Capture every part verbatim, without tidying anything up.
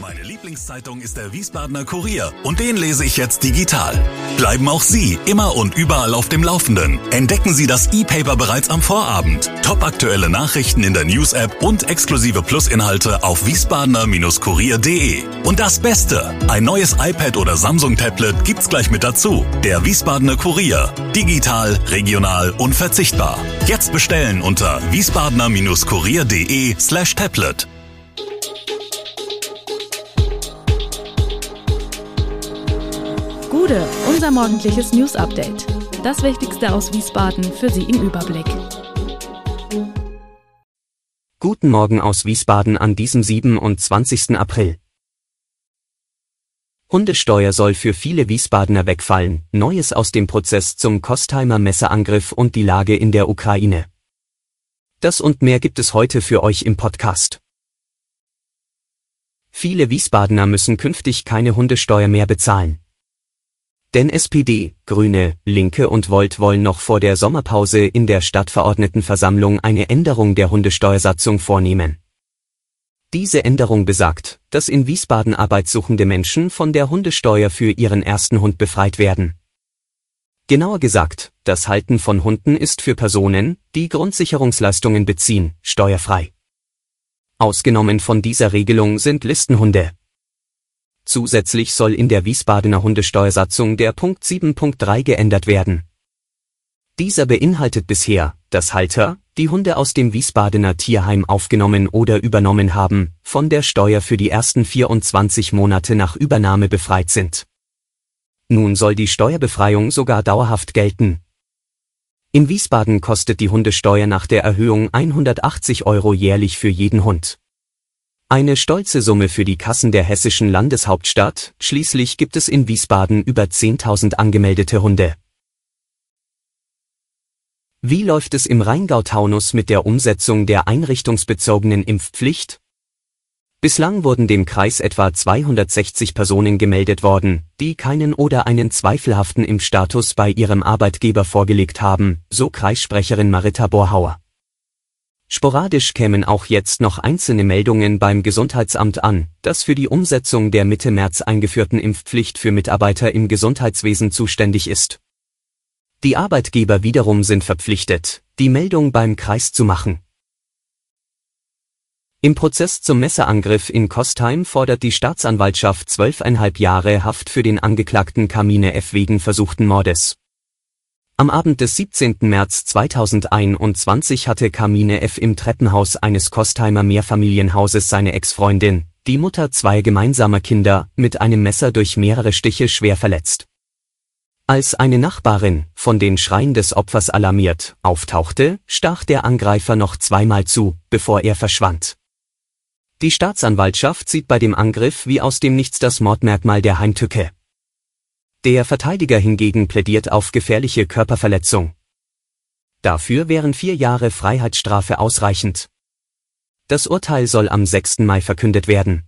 Meine Lieblingszeitung ist der Wiesbadener Kurier und den lese ich jetzt digital. Bleiben auch Sie immer und überall auf dem Laufenden. Entdecken Sie das E-Paper bereits am Vorabend. Topaktuelle Nachrichten in der News-App und exklusive Plus-Inhalte auf wiesbadener Kurier punkt de. Und das Beste, ein neues iPad oder Samsung-Tablet gibt's gleich mit dazu. Der Wiesbadener Kurier. Digital, regional, unverzichtbar. Jetzt bestellen unter wiesbadener Kurier punkt de slash tablet. Gude, unser morgendliches News-Update. Das Wichtigste aus Wiesbaden für Sie im Überblick. Guten Morgen aus Wiesbaden an diesem siebenundzwanzigsten April. Hundesteuer soll für viele Wiesbadener wegfallen, Neues aus dem Prozess zum Kostheimer Messerangriff und die Lage in der Ukraine. Das und mehr gibt es heute für euch im Podcast. Viele Wiesbadener müssen künftig keine Hundesteuer mehr bezahlen. Denn S P D, Grüne, Linke und Volt wollen noch vor der Sommerpause in der Stadtverordnetenversammlung eine Änderung der Hundesteuersatzung vornehmen. Diese Änderung besagt, dass in Wiesbaden arbeitssuchende Menschen von der Hundesteuer für ihren ersten Hund befreit werden. Genauer gesagt, das Halten von Hunden ist für Personen, die Grundsicherungsleistungen beziehen, steuerfrei. Ausgenommen von dieser Regelung sind Listenhunde. Zusätzlich soll in der Wiesbadener Hundesteuersatzung der Punkt sieben Punkt drei geändert werden. Dieser beinhaltet bisher, dass Halter, die Hunde aus dem Wiesbadener Tierheim aufgenommen oder übernommen haben, von der Steuer für die ersten vierundzwanzig Monate nach Übernahme befreit sind. Nun soll die Steuerbefreiung sogar dauerhaft gelten. In Wiesbaden kostet die Hundesteuer nach der Erhöhung hundertachtzig Euro jährlich für jeden Hund. Eine stolze Summe für die Kassen der hessischen Landeshauptstadt, schließlich gibt es in Wiesbaden über zehntausend angemeldete Hunde. Wie läuft es im Rheingau-Taunus mit der Umsetzung der einrichtungsbezogenen Impfpflicht? Bislang wurden dem Kreis etwa zweihundertsechzig Personen gemeldet worden, die keinen oder einen zweifelhaften Impfstatus bei ihrem Arbeitgeber vorgelegt haben, so Kreissprecherin Marita Borhauer. Sporadisch kämen auch jetzt noch einzelne Meldungen beim Gesundheitsamt an, das für die Umsetzung der Mitte März eingeführten Impfpflicht für Mitarbeiter im Gesundheitswesen zuständig ist. Die Arbeitgeber wiederum sind verpflichtet, die Meldung beim Kreis zu machen. Im Prozess zum Messerangriff in Kostheim fordert die Staatsanwaltschaft zwölfeinhalb Jahre Haft für den Angeklagten Carmine F. wegen versuchten Mordes. Am Abend des siebzehnten März zweitausendeinundzwanzig hatte Carmine F. im Treppenhaus eines Kostheimer Mehrfamilienhauses seine Ex-Freundin, die Mutter zweier gemeinsamer Kinder, mit einem Messer durch mehrere Stiche schwer verletzt. Als eine Nachbarin, von den Schreien des Opfers alarmiert, auftauchte, stach der Angreifer noch zweimal zu, bevor er verschwand. Die Staatsanwaltschaft sieht bei dem Angriff wie aus dem Nichts das Mordmerkmal der Heimtücke. Der Verteidiger hingegen plädiert auf gefährliche Körperverletzung. Dafür wären vier Jahre Freiheitsstrafe ausreichend. Das Urteil soll am sechsten Mai verkündet werden.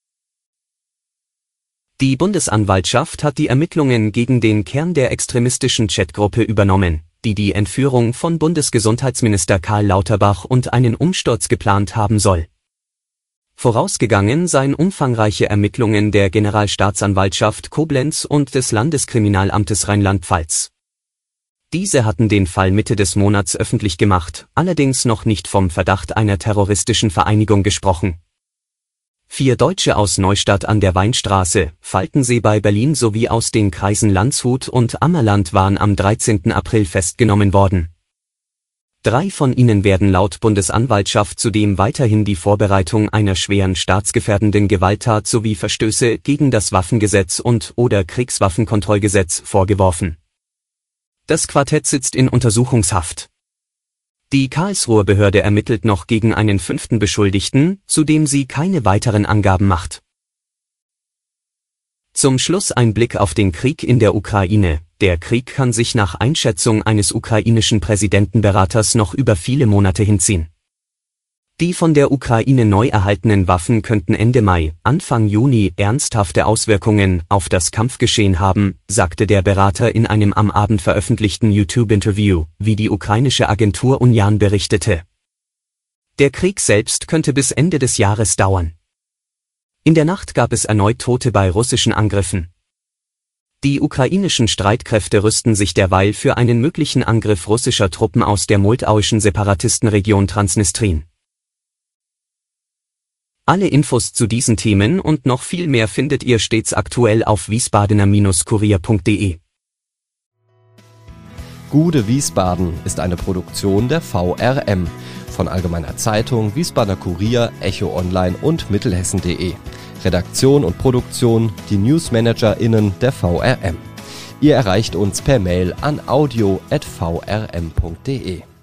Die Bundesanwaltschaft hat die Ermittlungen gegen den Kern der extremistischen Chatgruppe übernommen, die die Entführung von Bundesgesundheitsminister Karl Lauterbach und einen Umsturz geplant haben soll. Vorausgegangen seien umfangreiche Ermittlungen der Generalstaatsanwaltschaft Koblenz und des Landeskriminalamtes Rheinland-Pfalz. Diese hatten den Fall Mitte des Monats öffentlich gemacht, allerdings noch nicht vom Verdacht einer terroristischen Vereinigung gesprochen. Vier Deutsche aus Neustadt an der Weinstraße, Falkensee bei Berlin sowie aus den Kreisen Landshut und Ammerland waren am dreizehnten April festgenommen worden. Drei von ihnen werden laut Bundesanwaltschaft zudem weiterhin die Vorbereitung einer schweren staatsgefährdenden Gewalttat sowie Verstöße gegen das Waffengesetz und/oder Kriegswaffenkontrollgesetz vorgeworfen. Das Quartett sitzt in Untersuchungshaft. Die Karlsruher Behörde ermittelt noch gegen einen fünften Beschuldigten, zu dem sie keine weiteren Angaben macht. Zum Schluss ein Blick auf den Krieg in der Ukraine. Der Krieg kann sich nach Einschätzung eines ukrainischen Präsidentenberaters noch über viele Monate hinziehen. Die von der Ukraine neu erhaltenen Waffen könnten Ende Mai, Anfang Juni ernsthafte Auswirkungen auf das Kampfgeschehen haben, sagte der Berater in einem am Abend veröffentlichten YouTube-Interview, wie die ukrainische Agentur Unian berichtete. Der Krieg selbst könnte bis Ende des Jahres dauern. In der Nacht gab es erneut Tote bei russischen Angriffen. Die ukrainischen Streitkräfte rüsten sich derweil für einen möglichen Angriff russischer Truppen aus der moldauischen Separatistenregion Transnistrien. Alle Infos zu diesen Themen und noch viel mehr findet ihr stets aktuell auf wiesbadener Kurier punkt de. Gude Wiesbaden ist eine Produktion der V R M von Allgemeiner Zeitung, Wiesbadener Kurier, Echo Online und Mittelhessen punkt de. Redaktion und Produktion, die NewsmanagerInnen der V R M. Ihr erreicht uns per Mail an audio at v r m punkt de.